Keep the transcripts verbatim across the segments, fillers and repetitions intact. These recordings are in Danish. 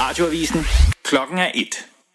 Radioavisen. Klokken er et.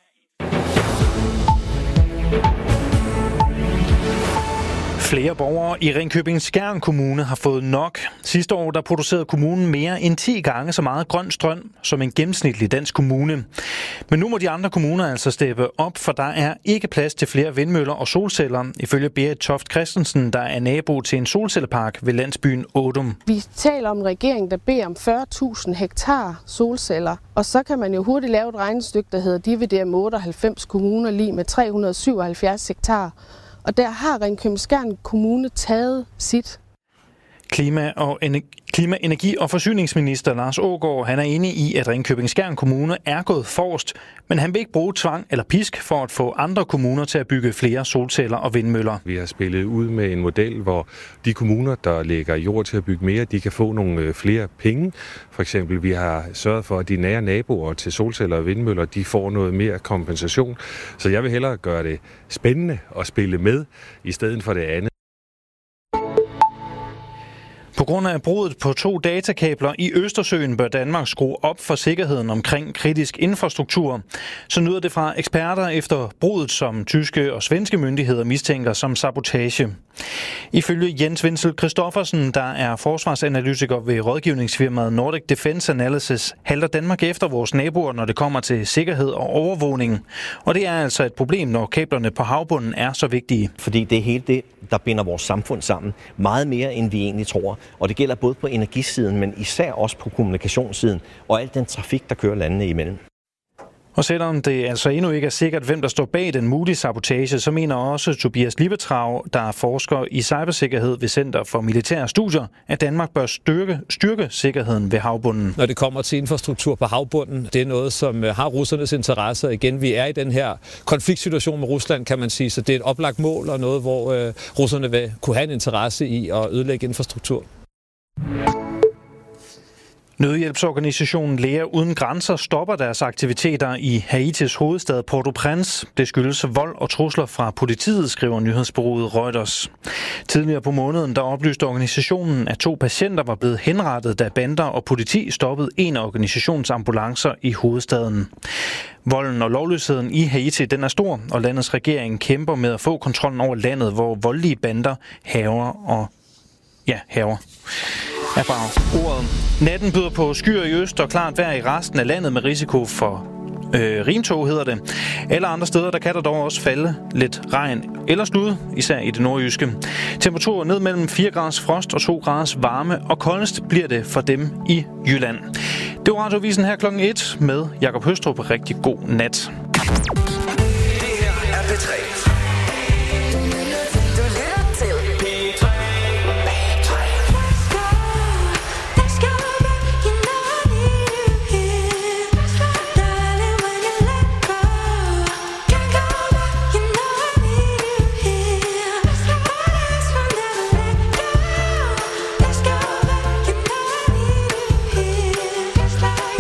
Flere borgere i Ringkøbing-Skjern Kommune har fået nok. Sidste år der producerede kommunen mere end ti gange så meget grøn strøm som en gennemsnitlig dansk kommune. Men nu må de andre kommuner altså steppe op, for der er ikke plads til flere vindmøller og solceller, ifølge Berit Toft Christensen, der er nabo til en solcellepark ved landsbyen Ådum. Vi taler om en regering, der beder om fyrre tusind hektar solceller, og så kan man jo hurtigt lave et regnestykke, der hedder divideret med otteoghalvfems kommuner lige med tre hundrede og syvoghalvfjerds hektar. Og der har Ringkøbing-Skjern Kommune taget sit. Klima- og Klima-, energi- og forsyningsminister Lars Aagaard, han er enig i, at Ringkøbing-Skjern Kommune er gået forrest, men han vil ikke bruge tvang eller pisk for at få andre kommuner til at bygge flere solceller og vindmøller. Vi har spillet ud med en model, hvor de kommuner, der lægger jord til at bygge mere, de kan få nogle flere penge. For eksempel, vi har sørget for, at de nære naboer til solceller og vindmøller, de får noget mere kompensation. Så jeg vil hellere gøre det spændende at spille med, i stedet for det andet. På grund af bruddet på to datakabler i Østersøen bør Danmark skrue op for sikkerheden omkring kritisk infrastruktur. Så lyder det fra eksperter efter bruddet, som tyske og svenske myndigheder mistænker som sabotage. Ifølge Jens Wenzel Christoffersen, der er forsvarsanalytiker ved rådgivningsfirmaet Nordic Defence Analysis, halter Danmark efter vores naboer, når det kommer til sikkerhed og overvågning. Og det er altså et problem, når kablerne på havbunden er så vigtige. Fordi det er hele det, der binder vores samfund sammen. Meget mere, end vi egentlig tror. Og det gælder både på energisiden, men især også på kommunikationssiden og al den trafik, der kører landene imellem. Og selvom det altså endnu ikke er sikkert, hvem der står bag den mulige sabotage, så mener også Tobias Liebetrau, der er forsker i cybersikkerhed ved Center for Militære Studier, at Danmark bør styrke, styrke sikkerheden ved havbunden. Når det kommer til infrastruktur på havbunden, det er noget, som har russernes interesser. Igen, vi er i den her konfliktsituation med Rusland, kan man sige, så det er et oplagt mål og noget, hvor øh, russerne vil kunne have en interesse i at ødelægge infrastruktur. Nødhjælpsorganisationen Læger Uden Grænser stopper deres aktiviteter i Haitis hovedstad Port-au-Prince. Det skyldes vold og trusler fra politiet, skriver nyhedsbureauet Reuters. Tidligere på måneden der oplyste organisationen, at to patienter var blevet henrettet, da bander og politi stoppede en af organisationens ambulancer i hovedstaden. Volden og lovløsheden i Haiti den er stor, og landets regering kæmper med at få kontrollen over landet, hvor voldelige bander hærger og ja, hærger. Er bare ordet. Natten byder på skyer i øst og klart vejr i resten af landet med risiko for øh, rimtog, hedder det. Alle andre steder, der kan der dog også falde lidt regn eller slud, især i det nordjyske. Temperaturer ned mellem fire graders frost og to graders varme, og koldest bliver det for dem i Jylland. Det var Radioavisen her klokken et med Jakob Høstrup. Rigtig god nat. Det her er P tre.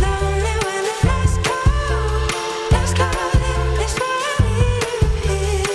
Let's go.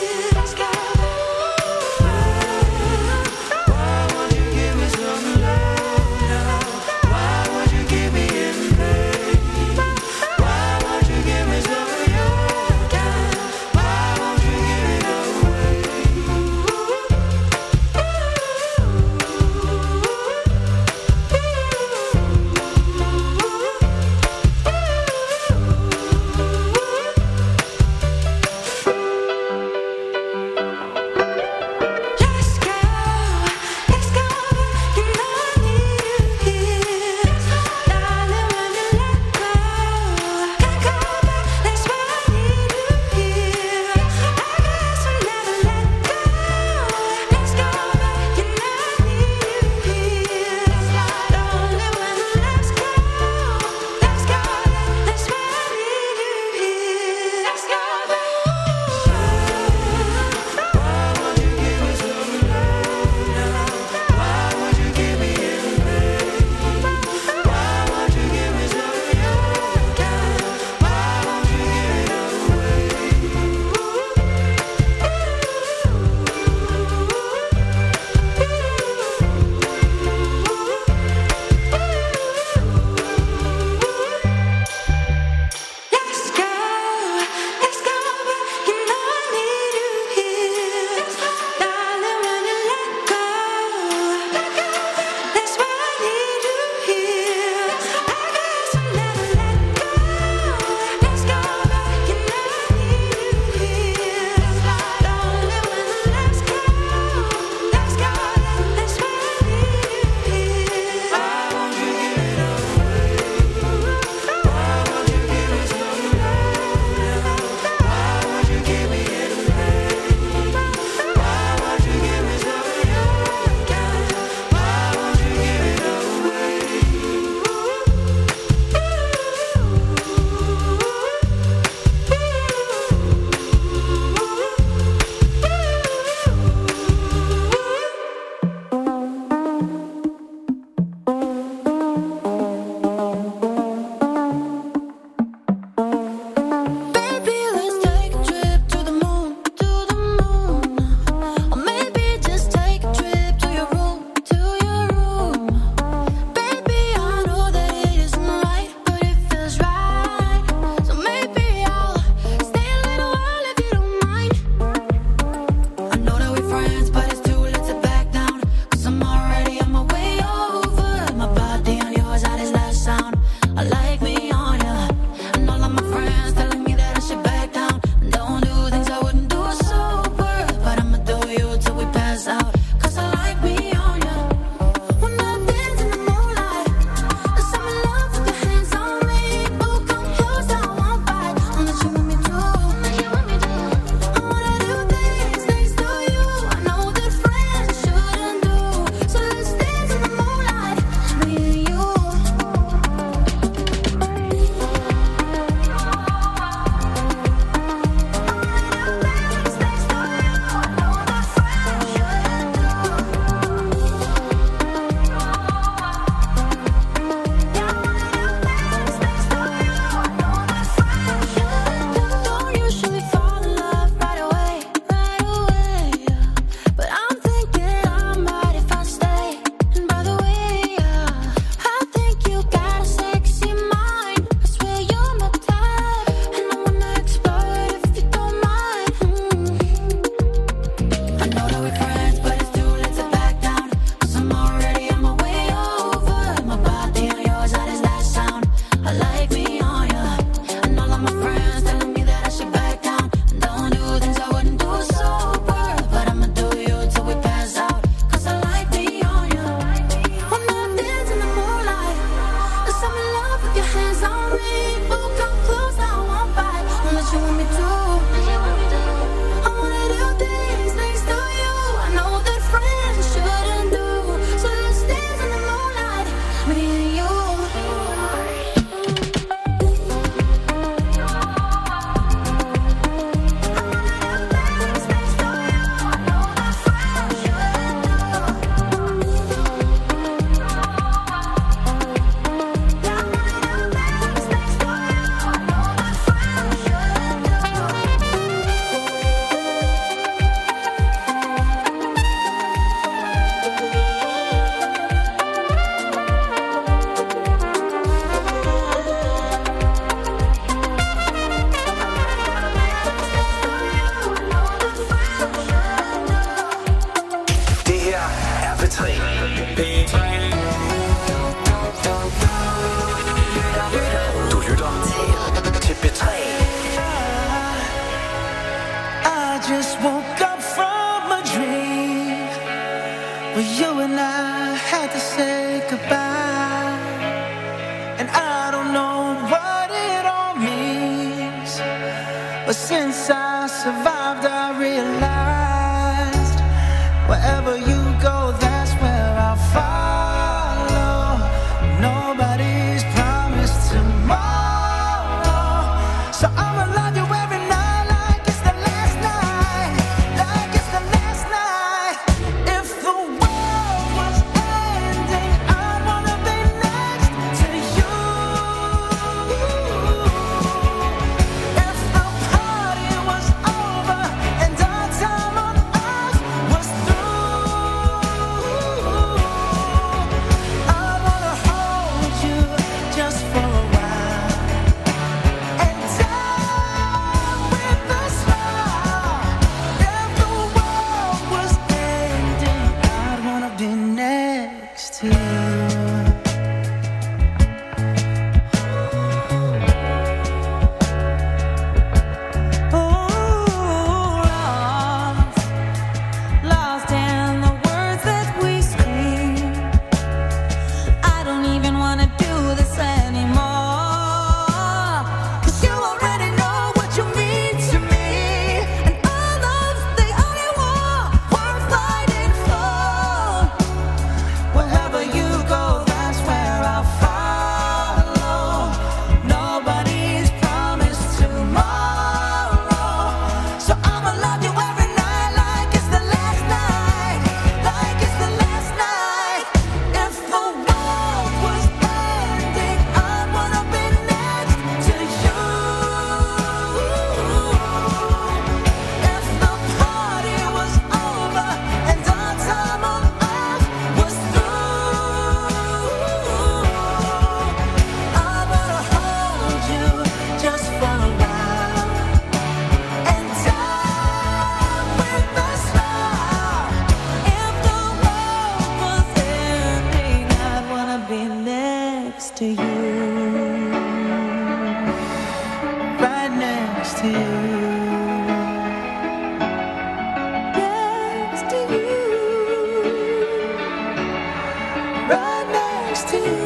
her er P tre. Du lytter til P tre. I just woke up from a dream where you and I had to say goodbye, and I don't know what it all means, but since I survived I realized wherever you go, that's where I'll follow. Nobody's promised tomorrow, so I'ma love you every night like it's the last night, like it's the last night. If the world was ending, I'd wanna be next to you. If the party was over and our time on earth was through, I'd wanna hold you just for a while and die with a smile. If the world was ending, I'd wanna be next to you. Ooh, lost, lost in the words that we scream. I don't even wanna do this anymore, 'cause you already know what you mean to me, and all love's the only war worth fighting for. Wherever you go, that's where I'll follow. Nobody's promised tomorrow, so I'ma love you every night like it's the last night, like it's the last night. If the world was ending, I'd wanna be next to you. If the party was over and our time on earth was through, I wanna hold you just for a while and die with a smile. If the world was ending, I'd wanna be next to you, right next to you, next to you, right next to you.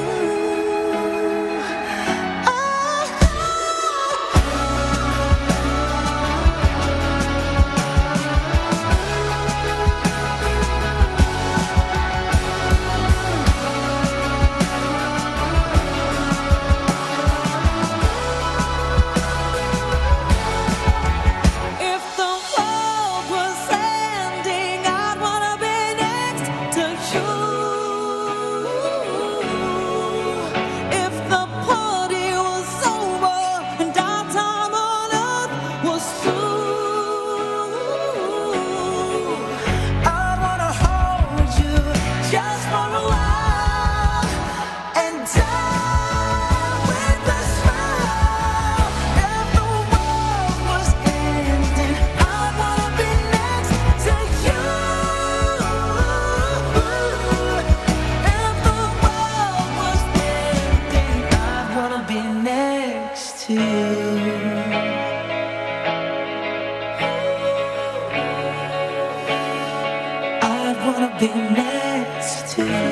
If the world was ending, I'd wanna be next to you. If the party was over and our time on earth was through, I'd wanna hold you just for a while and die with a smile. If the world was ending, I'd wanna be next to you. If the world was ending, I'd wanna be next to you. I'd wanna be next to you.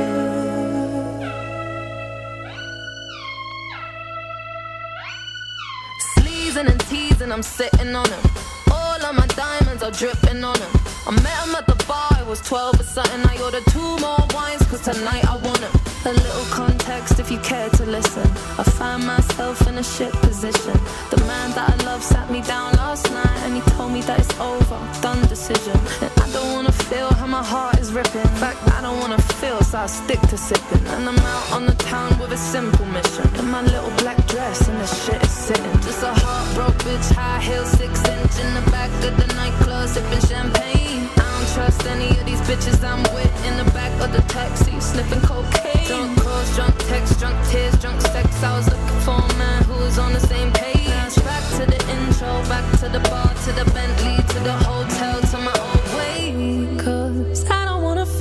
Sleazing and teasing, I'm sitting on him. All of my diamonds are dripping on him. I met him at the bar, I was twelve or something. I ordered two more wines, 'cause tonight I want him. A little context if you care to listen. I find myself in a shit position. The man that I love sat me down last night and he told me that it's over, done decision. And I don't wanna feel how my heart is ripping. In fact, I don't wanna feel, so I stick to sipping. And I'm out on the town with a simple mission. In my little black dress and the shit is sitting. Just a heartbroken bitch, high heels, six inch in the back of the nightclub, sipping champagne. I don't trust any of these bitches I'm with in the back of the taxi, sniffing cocaine. Drunk calls, drunk texts, drunk tears, drunk sex. I was looking for a man who was on the same page. Back to the intro, back to the bar, to the Bentley, to the hotel, to my own way. 'Cause I don't wanna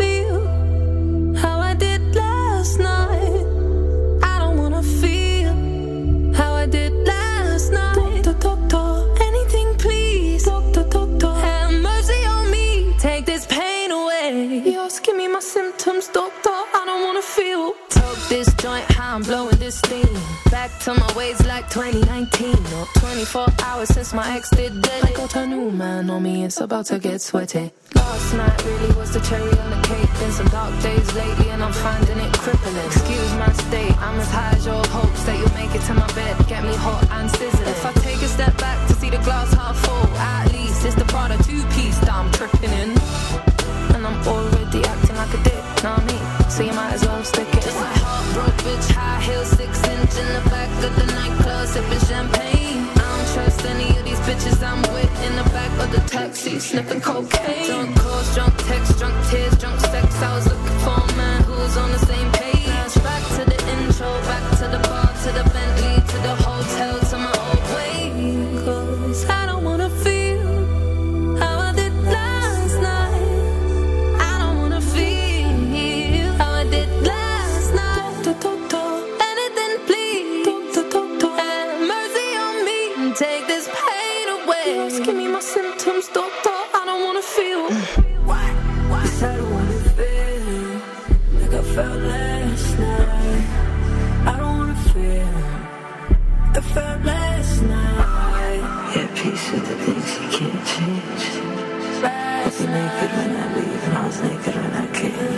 doctor, I don't wanna feel. Toke this joint, how I'm blowing this steam. Back to my ways like twenty nineteen. Or twenty-four hours since my ex did dead. I got a new man on me, it's about to get sweaty. Last night really was the cherry on the cake. Been some dark days lately and I'm finding it crippling. Excuse my state, I'm as high as your hopes that you'll make it to my bed. Get me hot and sizzling. If I take a step back to see the glass half full, at least it's the Prada two-piece that I'm tripping in. And I'm already acting like a dick, know what I mean? So you might as well stick it. Just a heartbroken bitch, high heels, six inch in the back of the nightclub, sipping champagne. I don't trust any of these bitches I'm with in the back of the taxi, sniffing cocaine. Drunk calls, drunk texts, drunk tears, drunk sex. I was looking for a man who was on the same page. Back to the intro, back to the bar, to the Bentley, to the hotel, to my old way. 'Cause I don't wanna feel how I did last night. I don't wanna feel how I did last night. Doctor, anything please. Doctor, have mercy on me and take this pain away. Just give me my symptoms, doctor. I don't wanna feel. What? What? 'Cause I don't wanna feel like I felt last night. I don't wanna feel like I felt last night. Yeah, peace with the things you can't change. I was naked when I leave and I was naked when I came.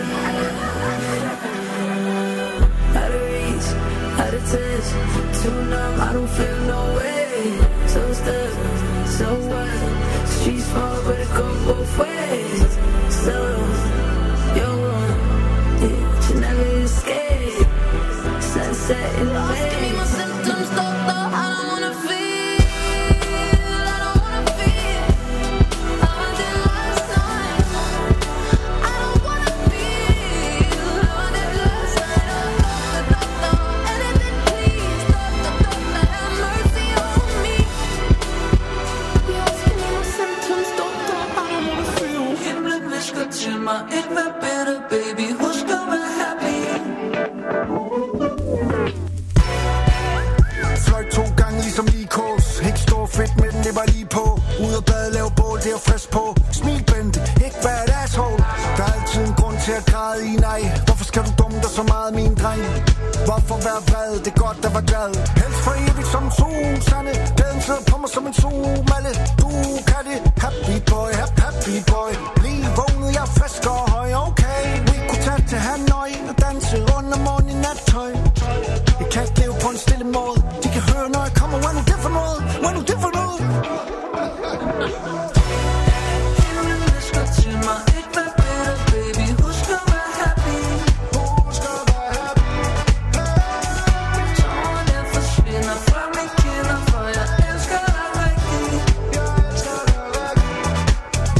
Out of reach, out of touch, too numb, I don't feel no way. So stuck, so what? Street small, but it go both ways. So, you're one, yeah, but you never escape. Sunset in the way. Give me my symptoms, doctor, I don't wanna feel. I don't wanna feel how I did last night. I don't wanna feel how I did last night. Doctor, doctor, anything please. Doctor, doctor, have mercy on me. Just give me my symptoms, doctor, I don't wanna feel. Himlen visker til mig, et vær better, baby. Husk at være happy. Fløj to gange ligesom lige kors. Ikke stå fedt med den, det var lige på. Ud og bade, lave bål, det er frisk på. Smil, Bente, ikke vær et asshole. Der er altid en grund til at græde i, nej. Hvorfor skal du dumme dig så meget, min dreng? Hvorfor være vred, det er godt at være glad. Helst for evigt som en sol, sande. Glæden sidder på mig som en sol, Malle. Du kan det, happy boy, happy, happy boy. Lige vågnet, jeg er frisk og høj, okay. Vi kunne tage til Hanoi og danse rundt om morgen i nattøj. Jeg kan ikke leve på en stille måde. De kan høre, når jeg kommer, hvad nu det for noget? Hvad nu det for noget? Himlen visker til mig, ikke vær better, baby. Husk at være happy. Husk at være happy. Tårerne forsvinder fra mine kinder, for jeg elsker dig rigtigt. Jeg elsker dig rigtigt.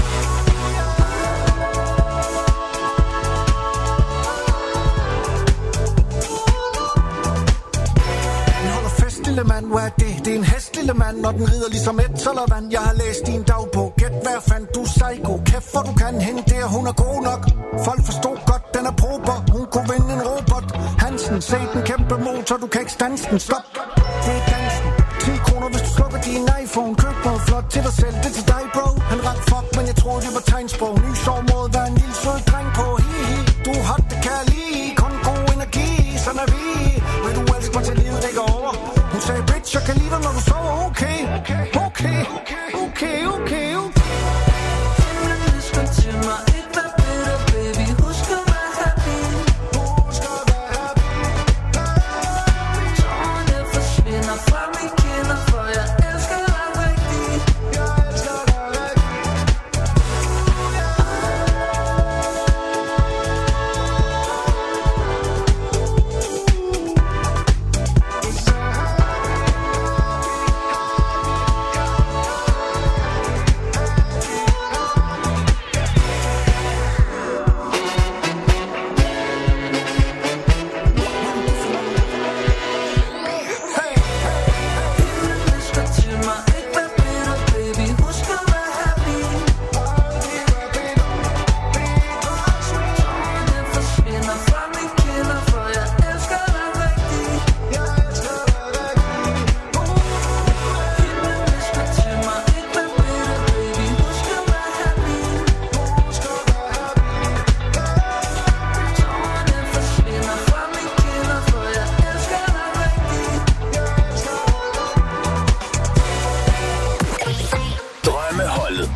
Vi holder fest, lille mand, hvad er det? Det er en hest, lille mand, og den rider ligesom et tollervand. Jeg har læst din dagbog, gæt hvad fandt du psycho. Kæft hvor du kan hende der, hun er god nok. Folk forstod godt, den er prober. Hun kunne vinde en robot. Hansen, se den kæmpe motor, du kan ikke stands den. Stop, det er dansen. ti kroner, hvis du slukker din iPhone. Køb noget flot til dig selv, det er til dig, bro. Han ret fuck, men jeg troede det var tegnsprog. Ny sjov måde, vær en lille sød dreng på. Hi, hi, du er hot, det kan jeg lide. Kun god energi, sådan er vi. Vil du elske mig til livet, det går over. Hun sagde, bitch, jeg kan lide dig, når du sover. Okay, okay, okay, okay, okay. Himlen visker til mig, ikke vær better, baby. Husk at være happy. Husk at være happy. Tårerne forsvinder fra mine kinder, for jeg elsker dig rigtigt. Jeg elsker dig rigtigt.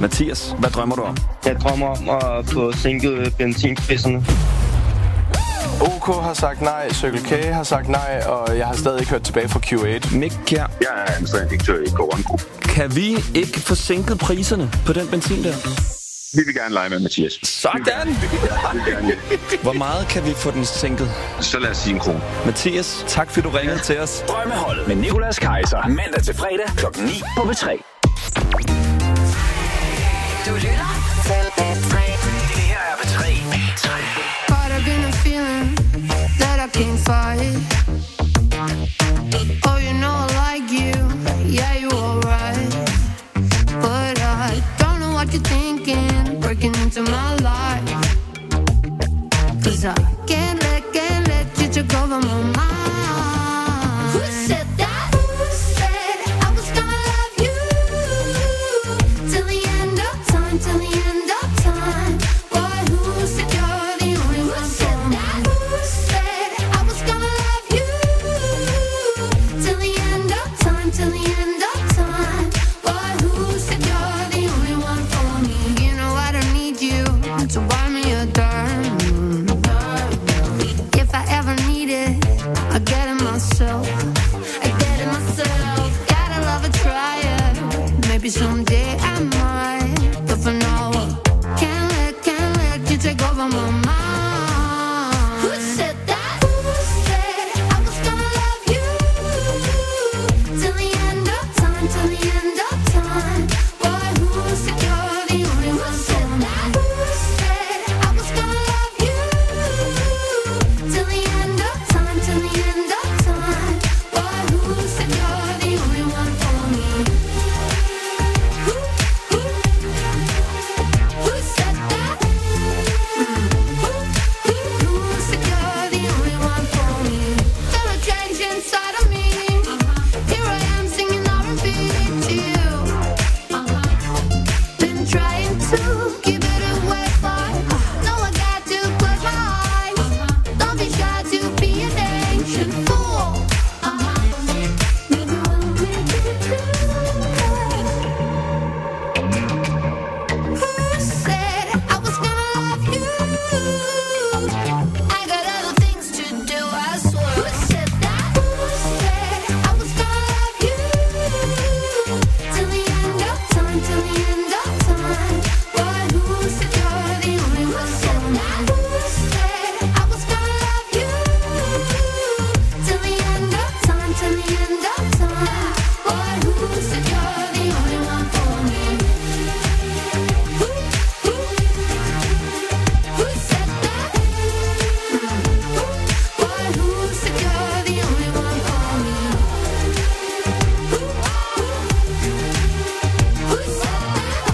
Mathias, hvad drømmer du om? Jeg drømmer om at få sænket benzinpriserne. O K har sagt nej, Circle K har sagt nej, og jeg har stadig ikke hørt tilbage fra Q otte. Mik Kjær. Jeg er administrerende direktør i Cowan Group. Kan vi ikke få sænket priserne på den benzin der? Vi vil gerne lege med Mathias. Sådan! Hvor meget kan vi få den sænket? Så lad os sige en krone. Mathias, tak fordi du ringede til os. Drømmeholdet med Nicolas Kaiser. Mandag til fredag klokken ni på B tre. Du lytter til B tre. Det her er B tre. Caught up in a feeling that I can't fight. Oh, you know I like you. Yeah, you alright. But I don't know what you're thinking, breaking into my life. Cause I can't let, can't let you take over my mind. Who said that? Who said I was gonna love you till the end of time, till the end of time? Boy, who said you're the only one for me? Who said I was gonna love you till the end of time, till the end of time? Boy, who said you're the only one for me? You know I don't need you to buy me a dime. If I ever need it, I get it myself. I get it myself. Gotta love it, try it. Maybe someday I might, but for now, can't let, can't let you take over my mind. Who said that? Who said I was gonna love you till the end of time, till the end of time? Boy, who said you're the only one for me? Who said I was gonna love you till the end of time, till the end of time? Boy, who said you're the only one for me? Who, who, who said that? Mm. Who, who, who said you're the only one for me? Feel a change inside of me. Here I am singing R and B to you. Been trying to keep it away, but no, I got to close my eyes. Don't be shy to be an ancient fool. Maybe we'll make it through. Who said I was gonna love you? I got other things to do, I swear. Who said that? Who said I was gonna love you till the end of time, till the end of time? Boy, who said you're the only one for me? Who said I was gonna love you till the end of time, till the end of time? Boy, who said you're the only one for me? Who, who, who said that? Mm. Who, boy, who said you're the only one for me? Who, who, who said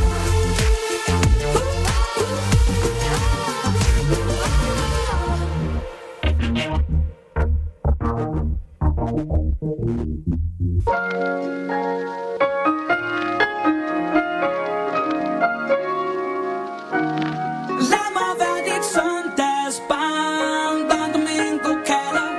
Lad mig være dit søndagsbarn, der en domingo kalder.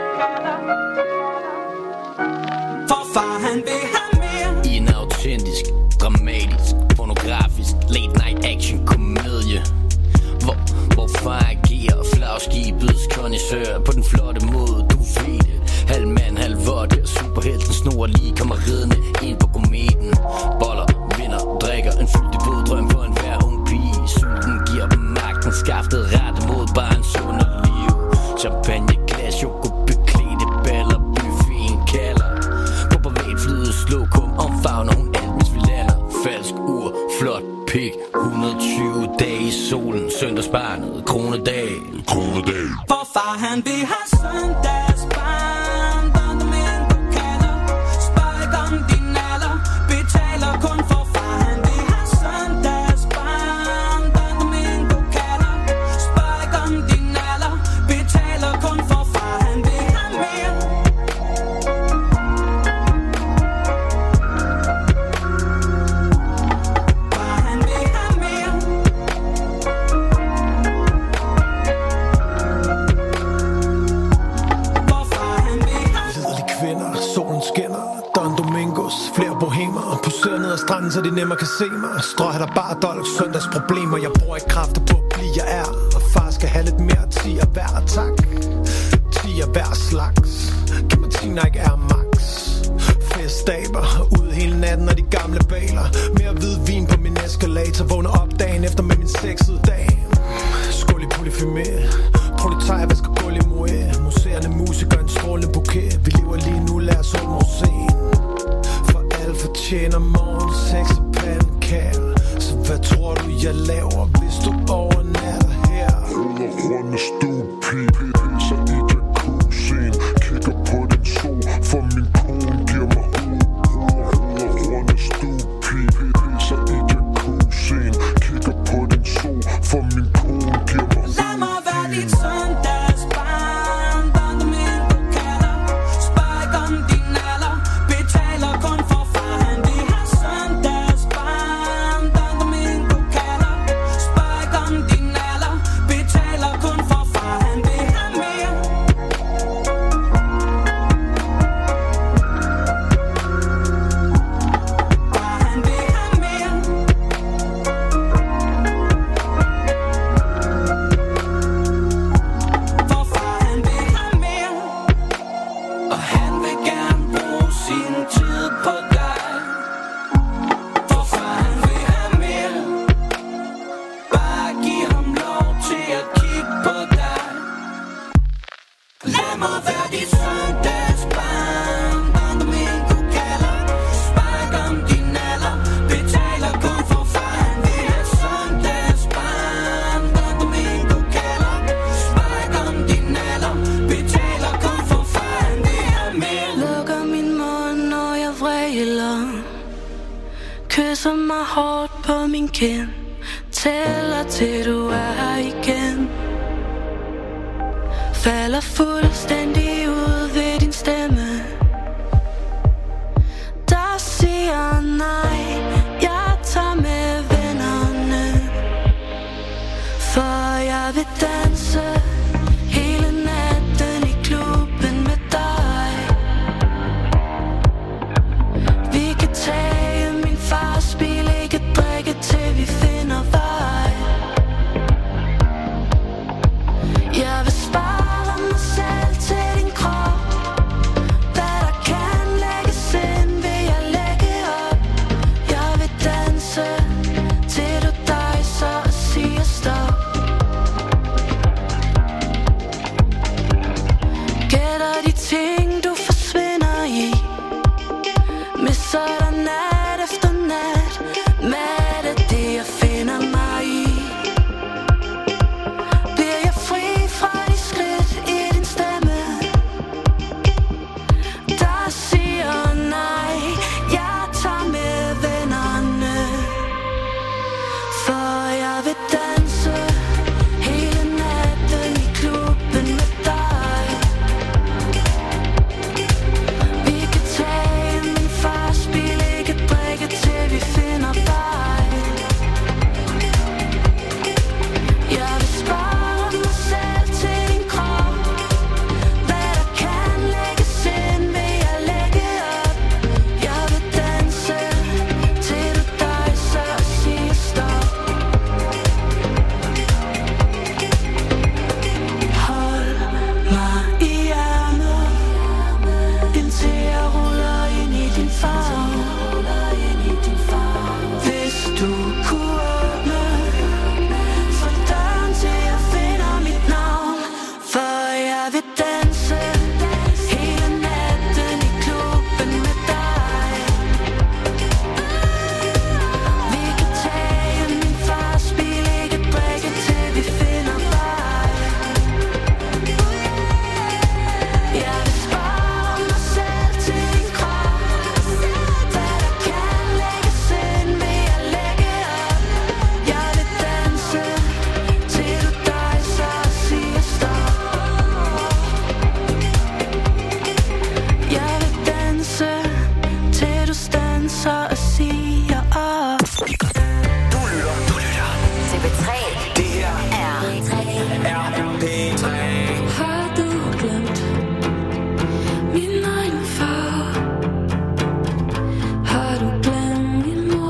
For far han vil have mere. I en autentisk, dramatisk, pornografisk late night action komedie, hvor, hvor far agerer flagskibets kondisør på den flotte måde, du ved det. Halv mand, halv vodde, superhelten snor lige kommer ridende ind på kometen. Boller, vinder, drikker en fyldig våddrøm for en hver ung pige. Sulten giver dem magten, skaftet rette mod barns underliv. Champagne, glas, chokobeklædte baller, buffeten kalder. På privatflyet lokum omfavner hun alt, hvis vi lander. Falsk ur, flot pik, et hundrede og tyve dage i solen. Søndagsbarnet, kronedag, kronedag. For far han vil have søndagsbarn, der en domingo kalder. Spørg ikke om din alder, betaler kun for far han vil have søndagsbarn, der en domingo kalder. Spørg ikke om din alder, betaler kun for far han vil have mere. Far han vil have mere. For far han vil have stranden, så de nemmere kan se mig. Strøg der bare dolk, søndagsproblemer. Jeg bruger ikke kræfter på at blive, jeg er. Og far skal have lidt mere ti af hver, tak. ti af hver slags. Giv mig ti, når ikke er max. Festdaber, ud hele natten og de gamle baler. Mere hvid vin på min eskalator. Vågner op dagen efter med min sexede dag. Skål i polyfemé. Proletarier vasker gulv i moe. Museerne musikere, en strålende bouquet. Vi lever lige nu, lad os åbne scenen. For alle fortjener morgen, sex og pandekager. Så hvad tror du, jeg laver, hvis du overnatter her? Rød og runde stupi, pisser i jacuzzien. Kigger på den sol, for min kone giver mig hoved. Rød og runde stupi, pisser i jacuzzien. Kigger på den sol, for min kone giver mig hoved. Lad mig være dit søndagsbarn. Bandomingo kalder. Spørg ikke om din alder. Betaler kun for far, han vil have søndagsbarn. Bandomingo kalder. Spørg ikke om din alder. Betaler kun for far, han vil have mere. Far, han vil have mere. For far, han vil have mere. Og han vil gerne bruge sin tid på dig. For far, han vil have mere. Bare giv ham lov til at kigge på dig. Lad mig være dit søndagsbarn. Bandomingo kalder. Spørg ikke om din alder. Betaler kun for far, han vil have søndagsbarn. Bandomingo kalder. Spørg ikke om din alder. Betaler kun for far, han vil have mere. Lukker min mund, når jeg vræler. Kysser mig hårdt på min kind. Tæller til du er her igen. Falder fuldstændig ud ved din stemme. Der siger nej. Jeg tager med vennerne. For jeg vil danse hele natten i klubben med dig. Vi kan tage min fars bil, ikke drikke til vi finder vej. Jeg vil spare mig selv til din krop. Hvad der kan lægges ind, vil jeg lægge op. Jeg vil danse til du dejser og siger stop. Gætter de ting du forsvinder i. Misser dig nat efter nat. Mad er det jeg finder mig i. Bliver jeg fri fra de skridt i din stemme. Der siger nej. Jeg tager med vennerne. For jeg vil danse hele natten i klubben med dig. Vi kan tage min fars bil, ikke drikke til vi finder vej. Jeg vil spare mig selv til din krop. Hvad der kan lægges ind, vil jeg lægge op. Jeg vil danse til du dejser og siger stop. Hold mig i ærmet, indtil jeg ruller ind i din favn. Hvis du kunne åbne for døren til jeg finder mit navn. For jeg vil danse hele natten i klubben med dig. Vi kan tage min fars bil, ikke drikke til vi finder vej. Jeg vil spare mig selv til din krop. Hvad der kan lægges ind, vil jeg lægge op. Jeg vil danse til du dejser og siger stop. Jeg vil danse til du standser og siger op. Du lytter, du lytter til P tre. Det her er P tre. Har du glemt min egen far? Har du glemt min mor?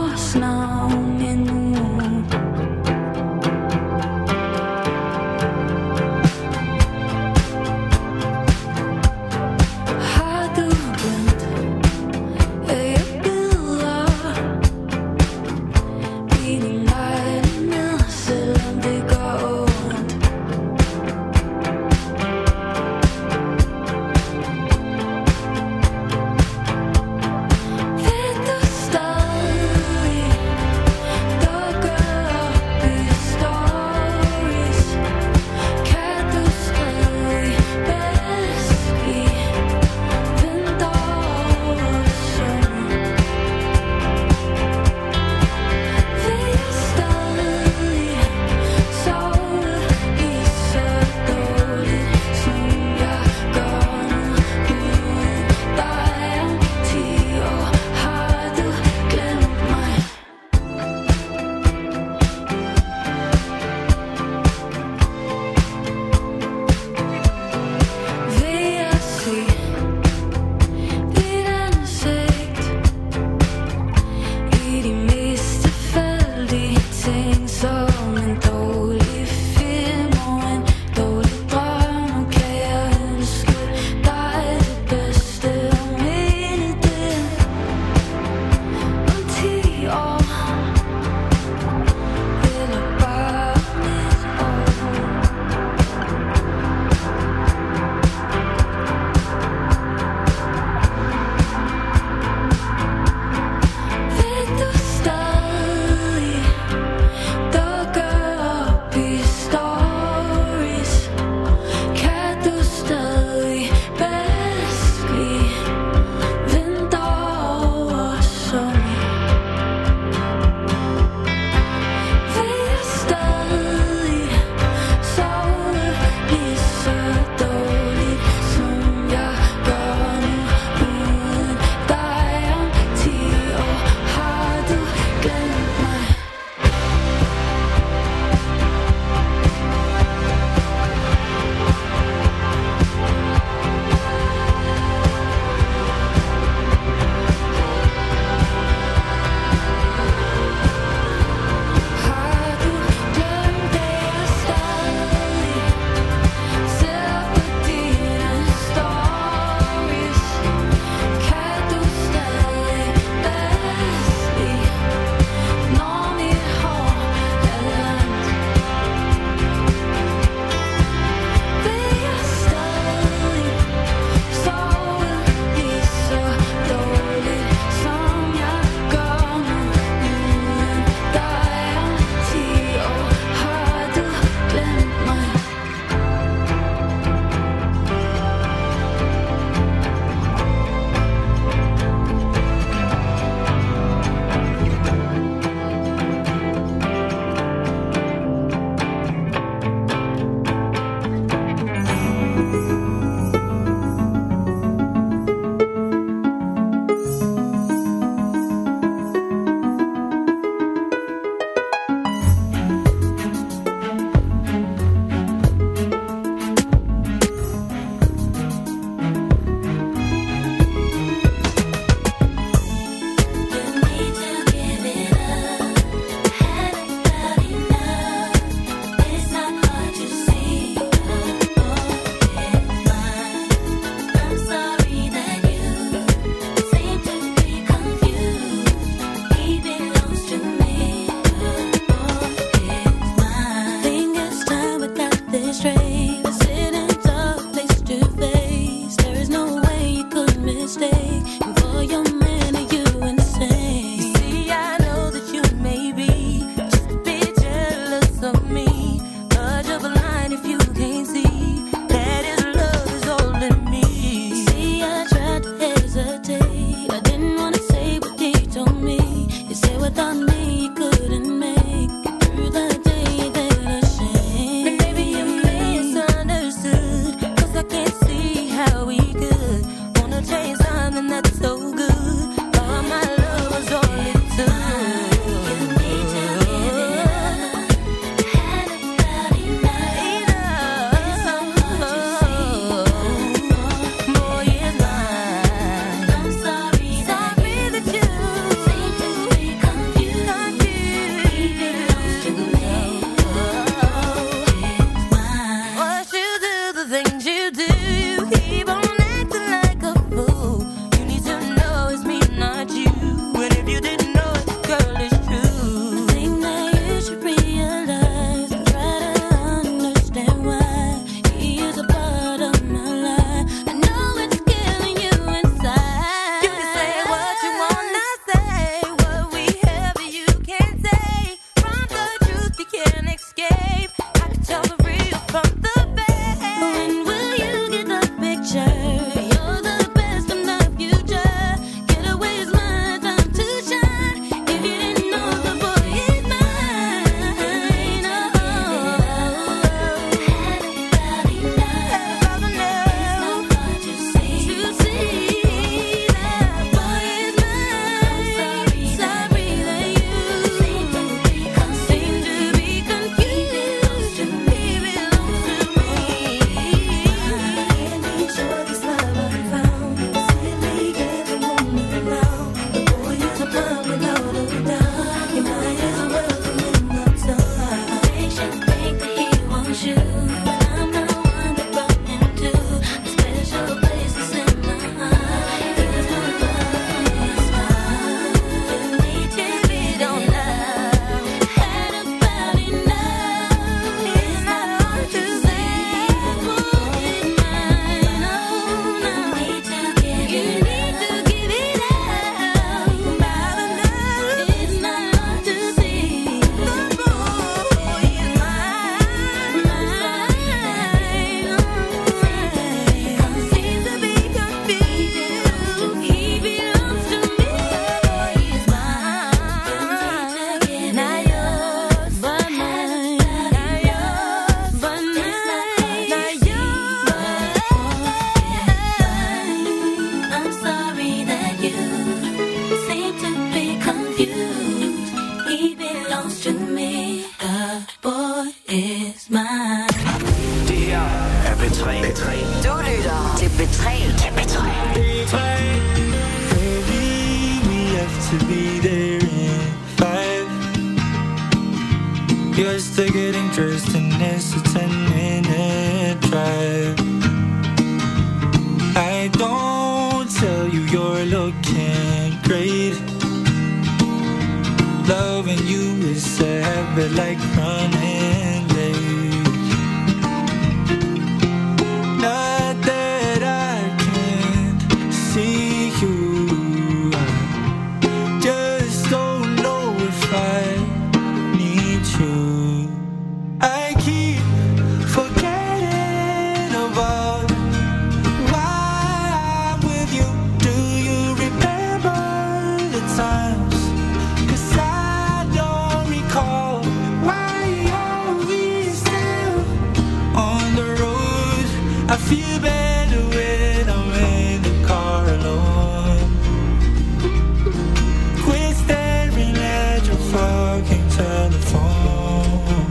You're still getting dressed and it's a ten minute drive. I don't tell you you're looking great. Loving you is a habit like running late. Not that I can't see you, I just don't know if I need you. I keep forgetting about why I'm with you. Do you remember the times? 'Cause I don't recall why I feel better when I'm in the car alone. Quit staring at your fucking telephone.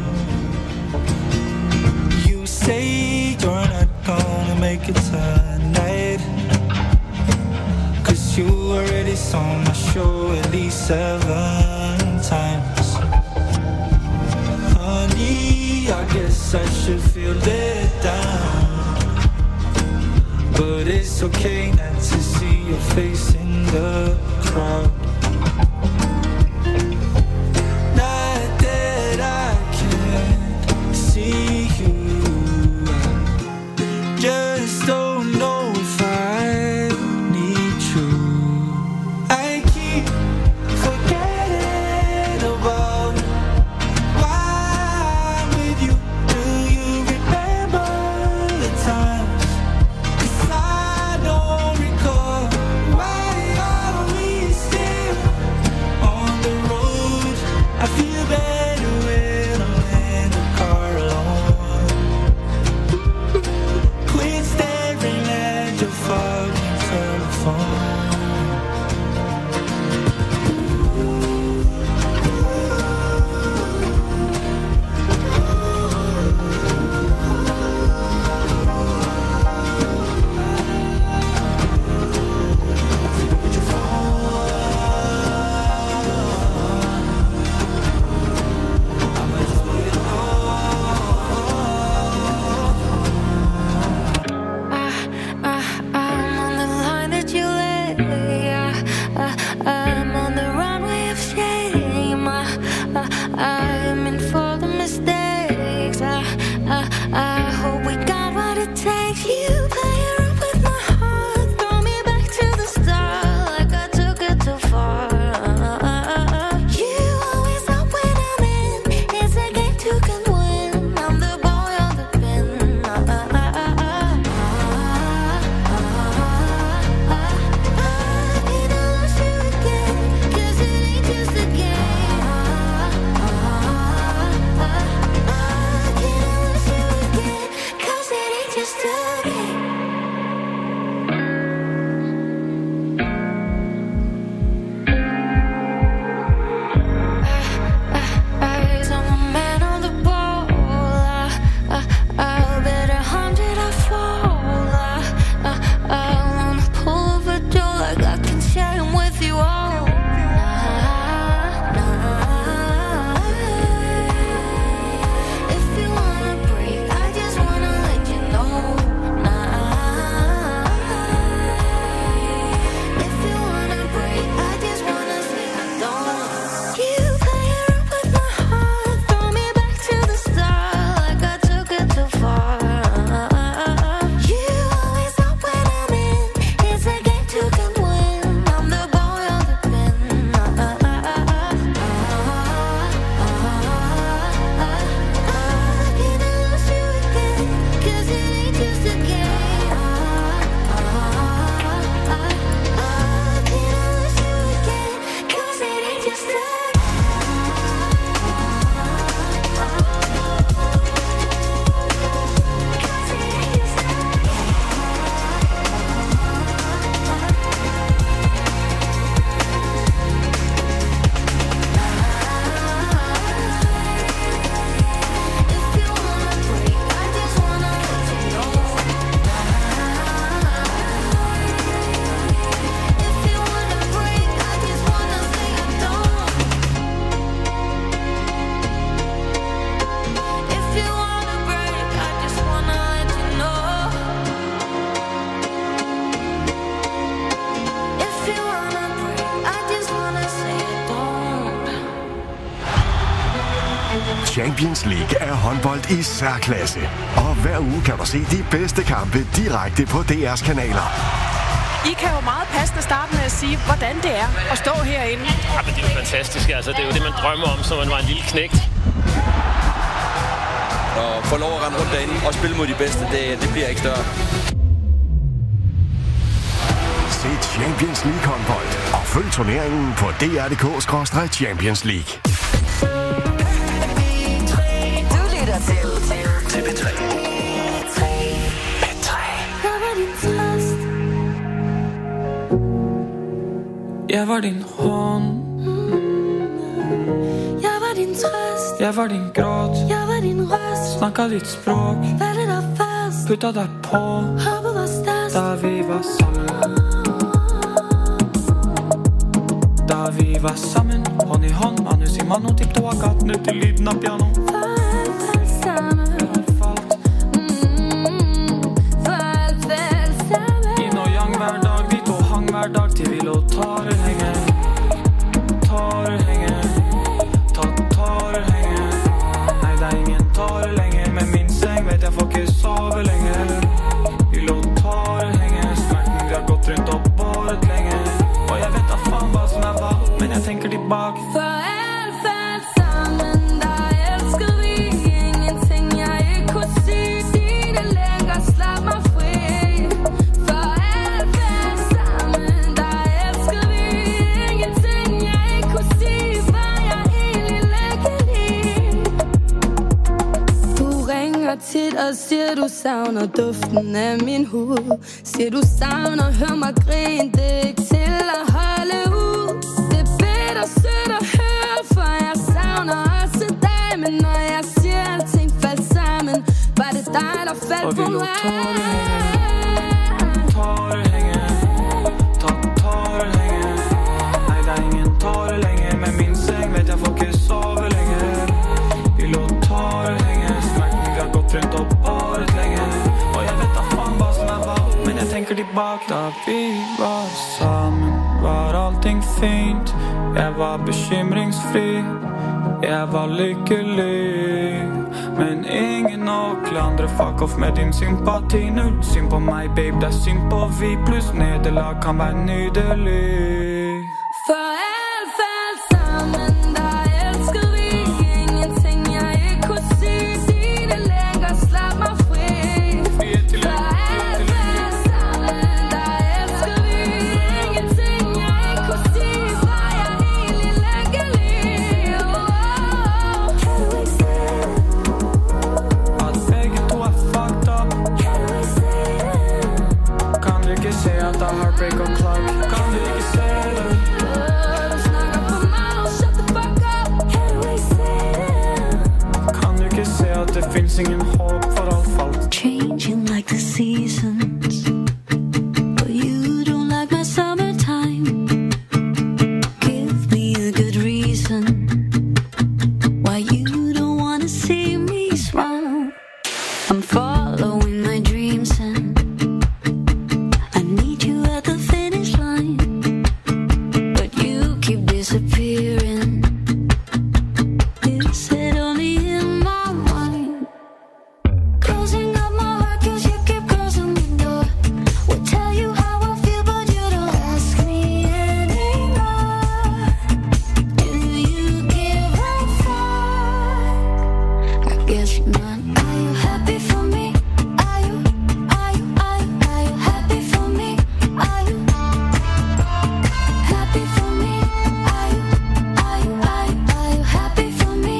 You say you're not gonna make it tonight, 'cause you already saw my show at least seven times. Honey, I guess I should feel let down, but it's okay not to see your face in the crowd. Not that I can't see you, just don't know if I need you. I keep forgetting about why I'm with you. Do you remember the times? 'Cause I don't recall. Why are we still on the road? I feel better when I'm in the car alone. Quit staring at your fucking telephone. I'm on the line that you lay. I'm on the runway of shame. I'm in for the mistakes. I, I, I hope we got what it takes. You play around with my heart, throw me back to the start like I took it too far. You always up when I'm in. It's a game two can win. I'm the boy on the pin. Eyes on the man on the ball. I, I, I'll bet a hundred I fall. I, I, I wanna pull up a door like I can share him with you all. Nah, nah. If you wanna break, I just wanna let you know. Nah. If you wanna break, I just wanna say I don't. You play around with my heart, throw me back to the start like I took it too far. You always up when I'm in. It's a game two can win. I'm the boy on the pin. I can't lose you again, 'cause it ain't just a game. I can't lose you again, 'cause it ain't just a Champions League er håndbold i særklasse. Og hver uge kan du se de bedste kampe direkte på D R's kanaler. I kan jo meget passende starte med at sige, hvordan det er at stå herinde. Ja, men det er jo fantastisk. Altså, det er jo det, man drømmer om, som man var en lille knægt. Og få lov at rende rundt derinde og spille mod de bedste, det, det bliver ikke større. Se Champions League håndbold og følg turneringen på D R punktum D K skråstreg Champions League. Du lytter til P tre. P tre. Jeg var din hånd. Jeg var din trøst. Jeg var din gråt. Jeg var din røst. Snakker dit språk. Faldet der fast. Putter dig på. Håbet var størst. Da vi var sammen. Da vi var sammen. Hånd i hånd. Manus i mano. Tipto av gatene til lyden av piano. For alt falt sammen. For alt falt. Mm, for alt falt sammen. Yin og yang hver dag. Vi to hang hver dag til vi lå tårer henge. Tårer henge. Ta tårer henge. Nei, det er ingen tårer lenger. Med min seng vet jeg får ikke sove lenger. Vi lå tårer henge. Smerten vi har gått rundt og båret lenge. Og jeg vet da faen hva som er hva, men jeg tenker tilbake. For alt falt sammen. Da elskede vi ingenting jeg ikke kunne sige. Sig det længere, slap mig fri. For alt falt sammen. Da elskede vi ingenting jeg ikke kunne sige. Var jeg egentlig lykkelig. Du ringer tit og siger du savner duften af min hud. Siger du savner, hør mig grine. Det er ikke til at holde ud. Det er bedre sødt at høre, for jeg savner også dig. Men når jeg siger alting faldt sammen, var det dig der faldt Og vi på lå mig. tårer hænge. Tårer hænge. Ta tårer hænge. Nej, der er ingen tårer længe. Med min seng vet jeg får ikke sove længe. Vi lå tårer hænge. Smerten vi har gått rundt og båret længe. Og jeg vet da faen hva som er hva, men jeg tenker tilbake. Da vi var sammen, var allting fint. Jeg var bekymringsfri. Jeg var lykkelig. Men ingen å klandre. Fuck off med din sympati. Null synd på meg, babe, det er synd på vi. Pluss nederlag kan være nydelig. For alt faldt sammen. Da elskede vi ingenting jeg ikke kunne sige. Sig det længere, slap mig fri. Vi er til For alt faldt sammen. Da elskede vi ingenting jeg ikke kunne sige. Var jeg egentlig lykkelig. Oh, kan du ikke se det? at begge to er fucked up. Kan du ikke se det? Kan du ikke se at der er heartbreak og clock? Kan du ikke se det? Du snakker for meget, shut the fuck up. Kan du ikke se det? Kan du ikke se at det finnes ingen håp for alt falt? Changing like the seasons, but you don't like my summertime. Give me a good reason why you don't wanna see me smile. I'm following my dreams and I need you at the finish line, but you keep disappearing. Is it only in my mind? Closing up my heart 'cause you keep closing the door. Will tell you how I feel but you don't ask me anymore. Do you give a fuck? I guess not. Are you happy for me? Are you, are you, are you, are you happy for me? Are you happy for me? Are you, are you, are you, are you happy for me?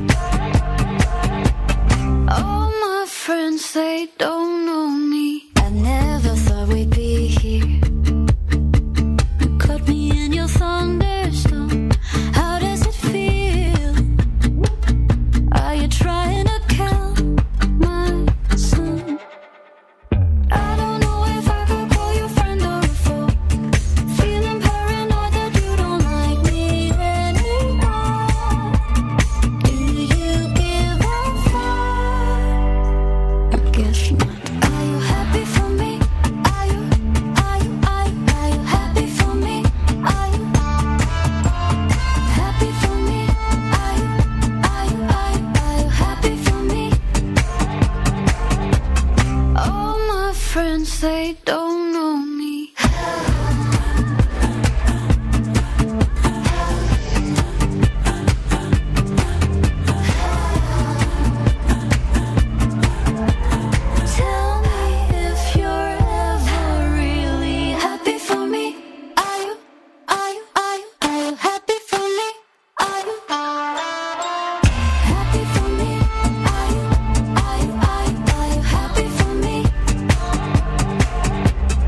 All my friends, they don't know me. I never thought we'd be here. You caught me in your thunderstorm. How does it feel? Are you trying to kill my son? I don't know if I could call you friend or a foe. Feeling paranoid that you don't like me anymore. Do you give a fuck? I guess not. Are you happy for me? Are you, are you, are you, are you happy for me? Are you happy for me? Are you, are you, are you, are you happy for me? All my friends, they don't know me. Tell me if you're ever really happy for me. Are you, are you, are you, are you happy for me? Are you happy for me? Are you, are you, are you, are you happy for me?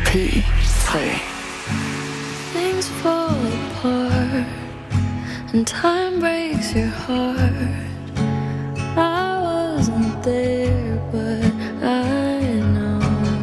P tre. Things fall apart and time breaks your heart. I wasn't there, but I know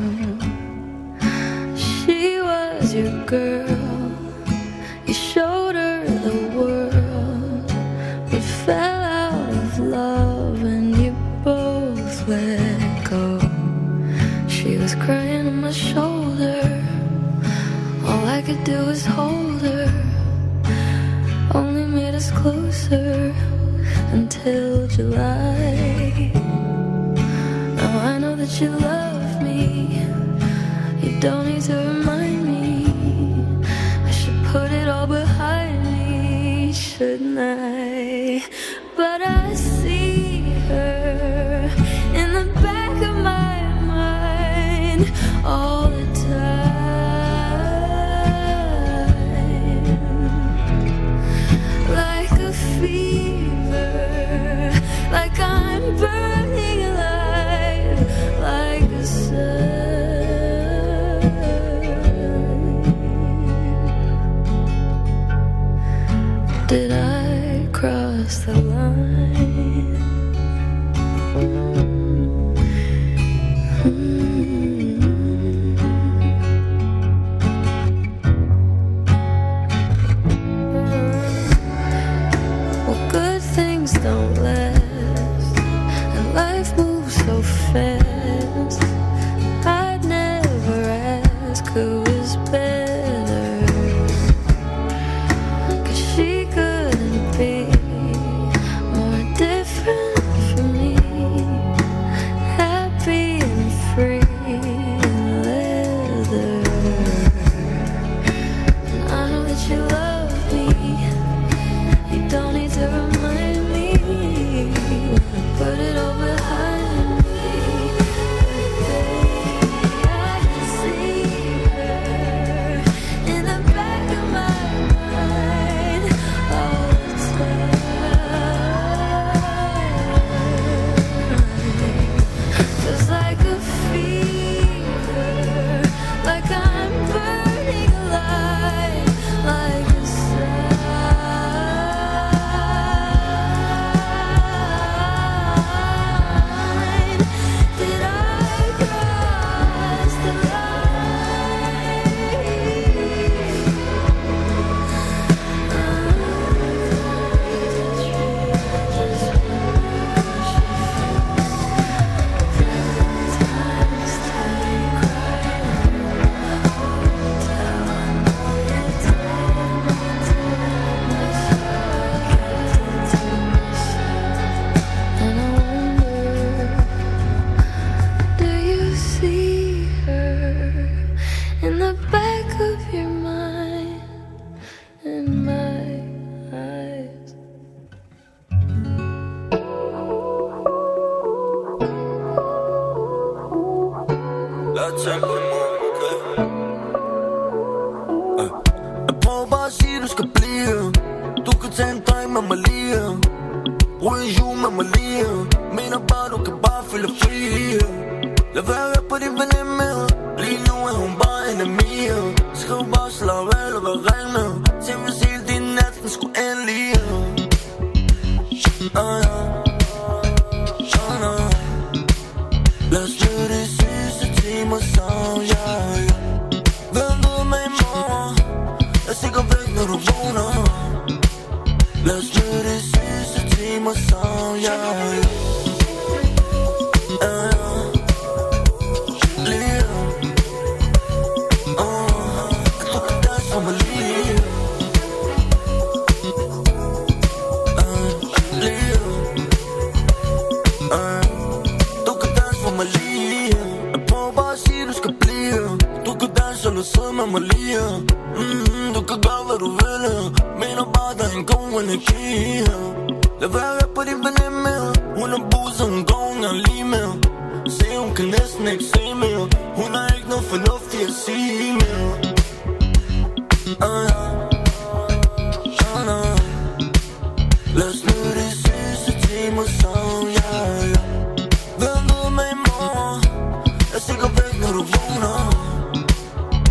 she was your girl. You showed her the world, but fell out of love and you both let go. She was crying on my shoulder. All I could do was hold her. Only made us closer until July. Now I know that you love me. You don't need to remind me. I should put it all behind me, shouldn't I? But I see her in the back of my mind all the time. Like a fever, like I'm burning alive, like a sun. Did I cross the line? Well, good things don't last, and life moves so fast. I'd never ask who is better, 'cause she couldn't be more different from me. Happy and free in leather. And I know that you love me. You don't need to remind me. Put it all behind me. I can see her in the back of my mind all the time. Just like a fever, like I'm burning alive, like a sign. Did I cross the And I wonder, do you see her in the back of your mind, in my eyes? Jeg prøver bare at sige, du skal blive. Du kan tage en dreng med mig lige. Brug en jul med mig lige. Mener bare, du kan bare føle fri. Lad være rap på din veninde. Lige nu er hun bare enemy. Skriv bare slag eller hvad regner. Til hvis hele din nat, den skulle endelig. Ah, ja. Ah, no. Lad os nyde de sidste timer sammen, ja, ja. Vent ud med i morgen. Jeg er sikker væk, når du vågner. Lad os nyde de sidste timer sammen, ja, ja. Ja, ja. Lige. Åh, du kan danse for mig lige. Ja, lige. Ja, du kan danse for mig lige. Jeg prøver bare at sige, du skal blive. Du kan danse eller sidde med mig lige. Mm, du kan gøre, hvad du vil. Mener bare, der er en god energi. Lad være rap på din veninde. Hun er buset, hun går, hun er lige med. Se, hun kan næsten ikke se mere. Hun har ikke noget fornuftigt at sige mere. Ah, ja. Ah, no. Lad os nyde de sidste timer sammen, ja, ja. Vent ud med i morgen. Jeg er sikker væk, når du vågner.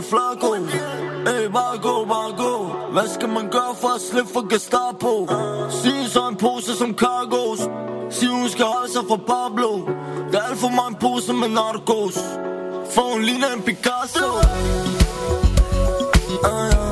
el flaco. Ey, bare gå, bare gå. Hvad skal man gøre for at slippe for Gestapo? Sig så en pose som cargos. Sig hun skal holde sig fra Pablo. Der er alt for mig en pose med narkos. For hun ligner en Picasso. Ah, ja.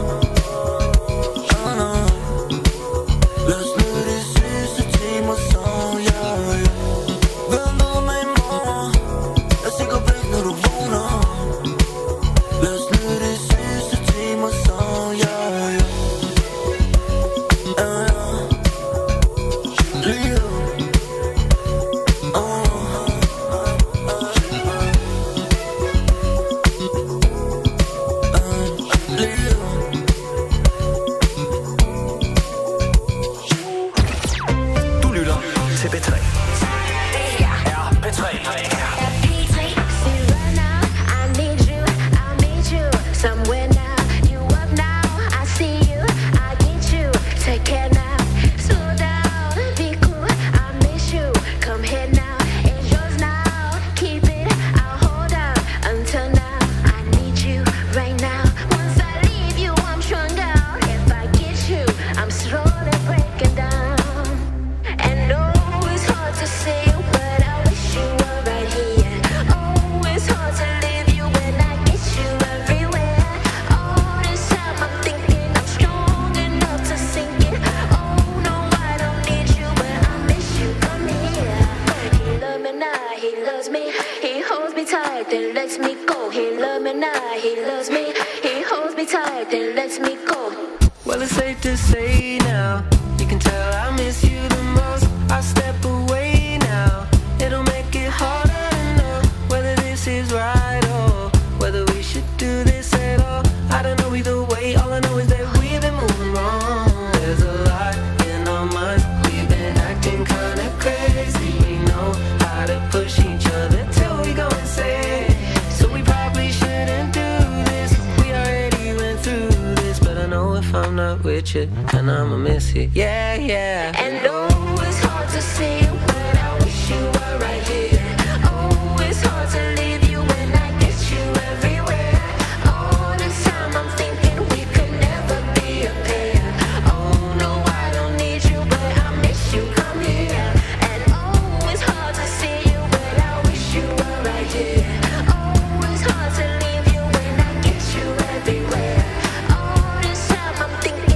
And I'ma miss it, yeah, yeah. And oh, it's hard to see you, but I wish you were right here. Oh, it's hard to leave you when I get you everywhere. All the time I'm thinking we could never be a pair. Oh no, I don't need you, but I miss you, come here. And oh, it's hard to see you, but I wish you were right here. Oh, it's hard to leave you when I get you everywhere. All the time I'm thinking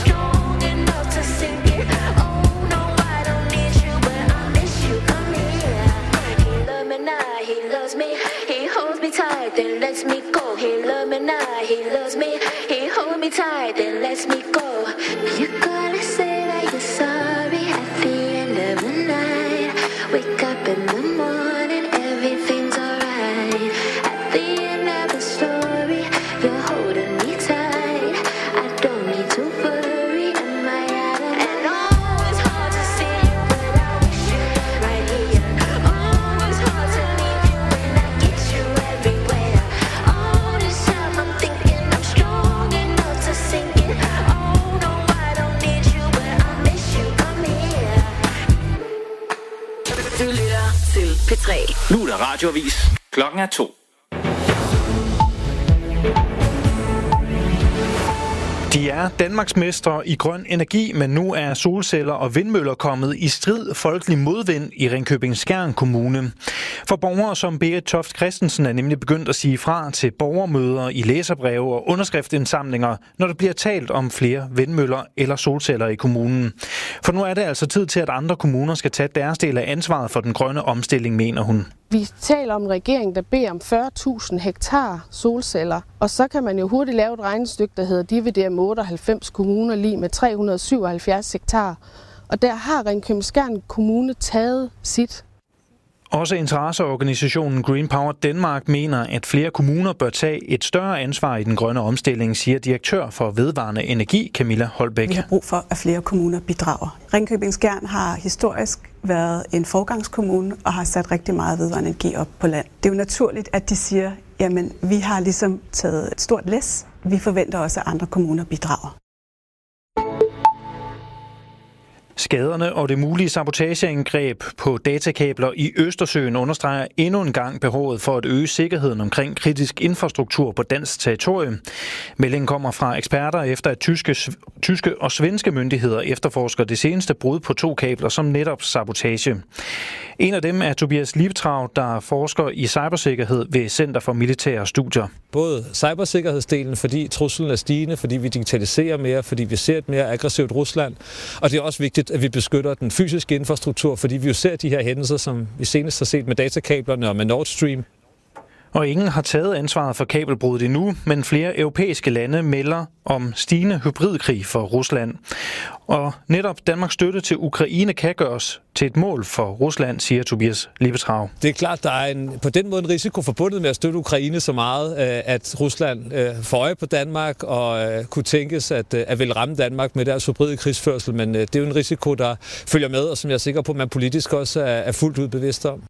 then lets me go. He loves me now, he loves me. He holds me tight, then lets me go. You gotta say that you're sorry at the end of the night. Wake up in the morning, everything's alright. At the end of the story, you're holding me tight. I don't need to worry, am I out of and oh, it's hard to see you, but I wish you were right here. Oh, it's hard to leave you when I get you everywhere. Du lytter til P tre. Nu er der radioavis. Klokken er to. De er Danmarksmestre i grøn energi, men nu er solceller og vindmøller kommet i strid folkelig modvind i Ringkøbing-Skjern Kommune. For borgere som Berit Toft Christensen er nemlig begyndt at sige fra til borgermøder i læserbreve og underskriftsindsamlinger, når der bliver talt om flere vindmøller eller solceller i kommunen. For nu er det altså tid til, at andre kommuner skal tage deres del af ansvaret for den grønne omstilling, mener hun. Vi taler om en regering, der beder om fyrre tusind hektar solceller, og så kan man jo hurtigt lave et regnestykke, der hedder dividere med otteoghalvfems kommuner lige med tre hundrede syvoghalvfjerds hektar. Og der har Ringkøbing-Skjern Kommune taget sit. Også interesseorganisationen Green Power Denmark mener, at flere kommuner bør tage et større ansvar i den grønne omstilling, siger direktør for vedvarende energi, Camilla Holbæk. Vi har brug for, at flere kommuner bidrager. Ringkøbing-Skjern har historisk været en forgangskommune og har sat rigtig meget vedvarende energi op på land. Det er jo naturligt, at de siger, jamen vi har ligesom taget et stort læs. Vi forventer også, at andre kommuner bidrager. Skaderne og det mulige sabotageangreb på datakabler i Østersøen understreger endnu en gang behovet for at øge sikkerheden omkring kritisk infrastruktur på dansk territorium. Meldingen kommer fra eksperter efter, at tyske, tyske og svenske myndigheder efterforsker det seneste brud på to kabler som netop sabotage. En af dem er Tobias Liebetrau, der forsker i cybersikkerhed ved Center for Militære Studier. Både cybersikkerhedsdelen, fordi truslen er stigende, fordi vi digitaliserer mere, fordi vi ser et mere aggressivt Rusland. Og det er også vigtigt, at vi beskytter den fysiske infrastruktur, fordi vi jo ser de her hændelser, som vi senest har set med datakablerne og med Nord Stream. Og ingen har taget ansvaret for kabelbruddet endnu, men flere europæiske lande melder om stigende hybridkrig for Rusland. Og netop Danmarks støtte til Ukraine kan gøres til et mål for Rusland, siger Tobias Liebetrau. Det er klart, der er en, på den måde en risiko forbundet med at støtte Ukraine så meget, at Rusland får øje på Danmark og kunne tænkes at, at vil ramme Danmark med deres hybride krigsførsel. Men det er jo en risiko, der følger med, og som jeg er sikker på, at man politisk også er fuldt ud bevidst om.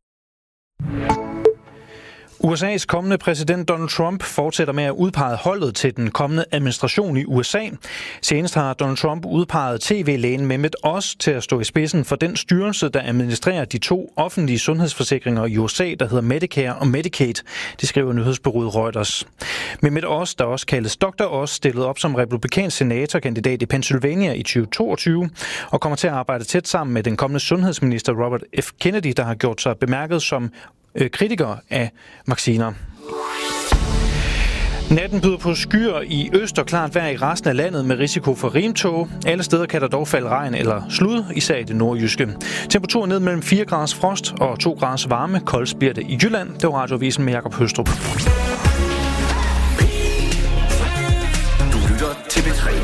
U S A's kommende præsident Donald Trump fortsætter med at udpege holdet til den kommende administration i U S A. Senest har Donald Trump udpeget T V-lægen Mehmet Oz til at stå i spidsen for den styrelse, der administrerer de to offentlige sundhedsforsikringer i U S A, der hedder Medicare og Medicaid. Det skriver nyhedsbureauet Reuters. Mehmet Oz, der også kaldes doktor Oz, stillede op som republikansk senatorkandidat i Pennsylvania i tyve toogtyve og kommer til at arbejde tæt sammen med den kommende sundhedsminister Robert F. Kennedy, der har gjort sig bemærket som kritikere af vacciner. Natten byder på skyer i øst og klart vejr i resten af landet med risiko for rimtåge. Alle steder kan der dog falde regn eller slud, især i det nordjyske. Temperaturen ned mellem fire graders frost og to graders varme. Koldt bliver det i Jylland. Det var Radioavisen med Jakob Høstrup. Du lytter til B tre.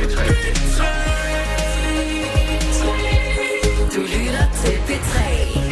Du lytter til B tre.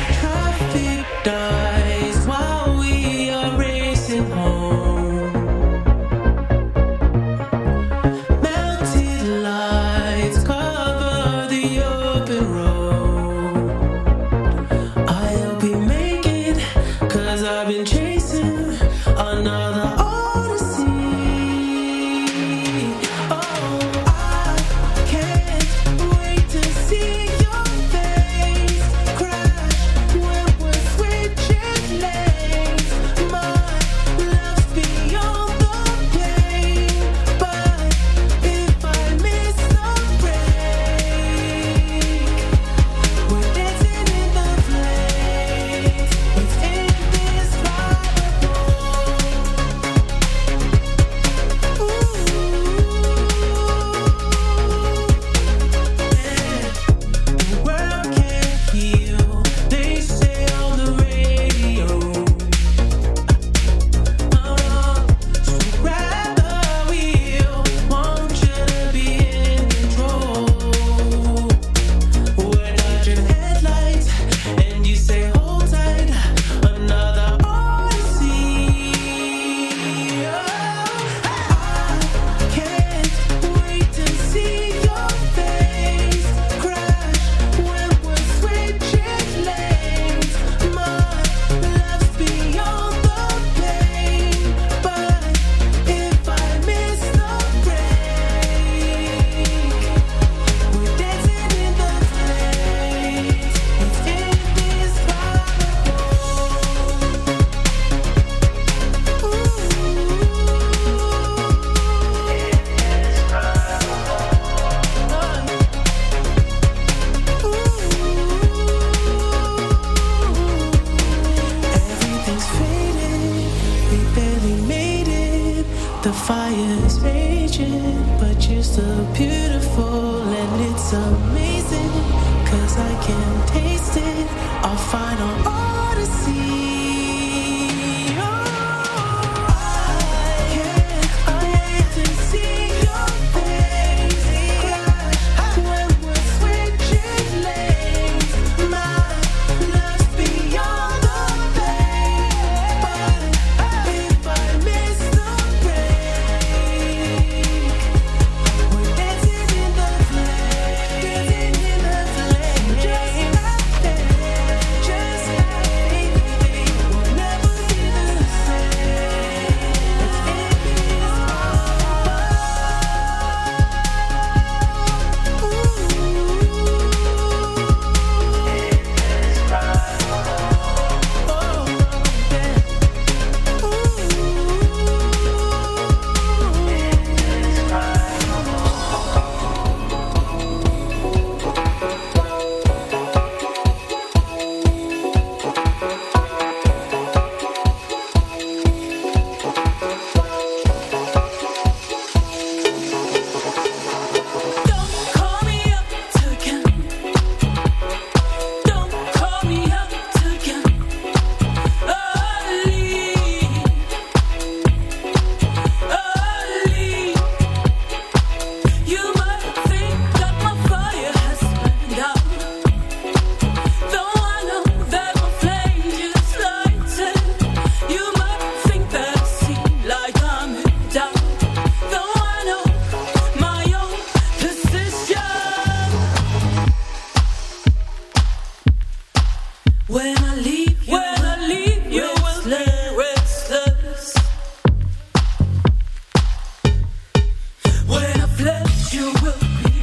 The fire is raging, but you're still beautiful and it's amazing, cause I can taste it, our final odyssey.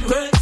Hey.